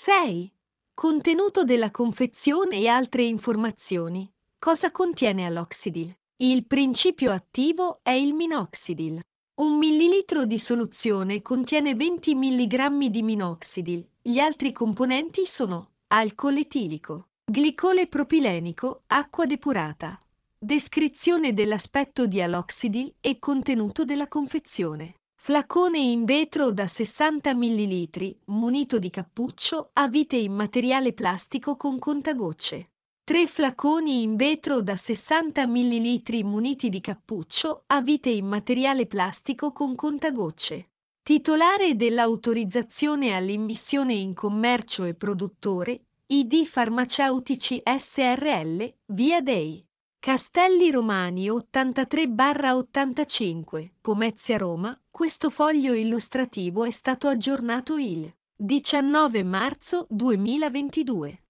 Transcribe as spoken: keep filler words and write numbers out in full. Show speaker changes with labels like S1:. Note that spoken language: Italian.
S1: sei. Contenuto della confezione e altre informazioni. Cosa contiene Aloxidil? Il principio attivo è il minoxidil. Un millilitro di soluzione contiene venti milligrammi di minoxidil. Gli altri componenti sono alcol etilico, glicole propilenico, acqua depurata. Descrizione dell'aspetto di Aloxidil e contenuto della confezione. Flacone in vetro da sessanta millilitri, munito di cappuccio, a vite in materiale plastico con contagocce. tre flaconi in vetro da sessanta millilitri muniti di cappuccio, a vite in materiale plastico con contagocce. Titolare dell'autorizzazione all'immissione in commercio e produttore, I D Farmaceutici S R L, via dei Castelli Romani ottantatré ottantacinque, Pomezia Roma. Questo foglio illustrativo è stato aggiornato il diciannove marzo duemilaventidue.